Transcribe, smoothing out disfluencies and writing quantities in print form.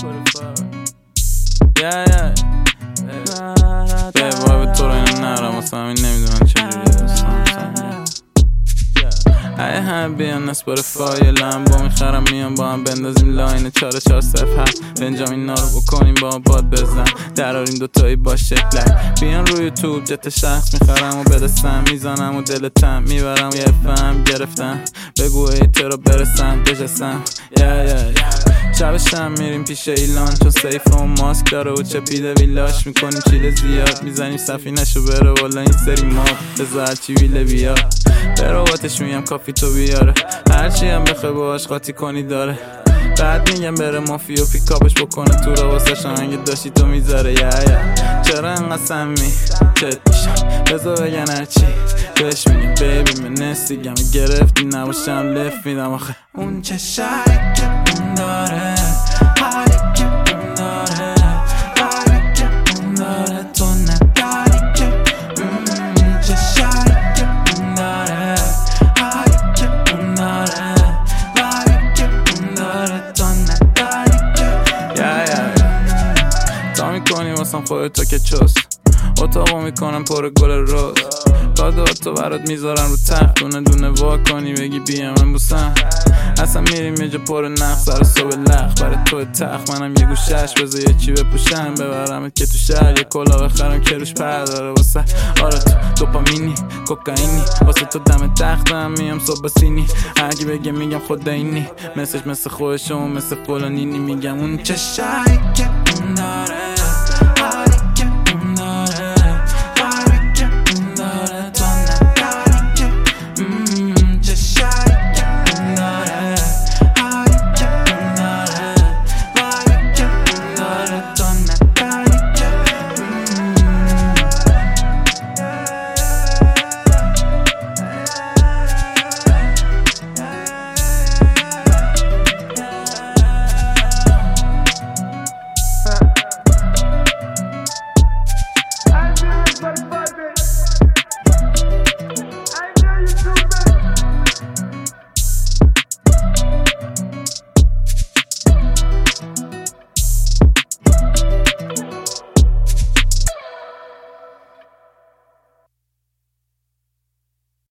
به تو رو این نرم واسه همین نمیدونن چجوری داستان ای هم بیان اسپاتیفای لمبا میخرم میان با هم بندازیم لاین 4407 بنجامین اینا رو بکنیم با هم باد بزن دراریم دوتایی با شکلک بیان روی یوتیوب جت شخص میخرم و بدستم میزنم و دلتم میبرم یه فهم گرفتم بگو ایترا برسم بجسم شبشم میریم پیش ایلان چون سیف و ماسک داره و چپیده ویلاش میکنیم چیل زیاد میزنیم سفینشو بره والا این سری ما بذار هرچی ویله بیاد به رواتش میگم کافی تو بیاره هرچی هم بخواه باش قاطی کنی داره بعد میگم بره مافیا پیکاپش بکنه تو رو واسه شنگ داشتی تو میذاره چرا انقدر سمی چت میشم بذار بگن هرچی بهش میگم بیبی من نستیگم گرفتی نباشم لف میدم آخه اون چه شایی که اون داره حالی که اون داره حالی که اون داره تو نداری که چه شایی که اون داره حالی که اون داره حالی که اون داره تو نداری که تا میکنی واسم خودتو که چست اتاقو میکنم پر گل روز کادواتو برات میذارم رو تخت دونه دونه وا کنی بگی بیا من بوسم اصلا میریم یه جا پر نخ سر صبح لخ برای تو تخت منم یه گوشش بذار یه چی بپوشم ببرمت که تو شهر یه کلا بخرم که روش پر داره واسه آره تو دوپامینی کوکائینی واسه تو دم تختم میام صبح سینی هرکی بگه میگم خدا اینی مثل خودشون مثل فلانینی میگم اون چه شایی که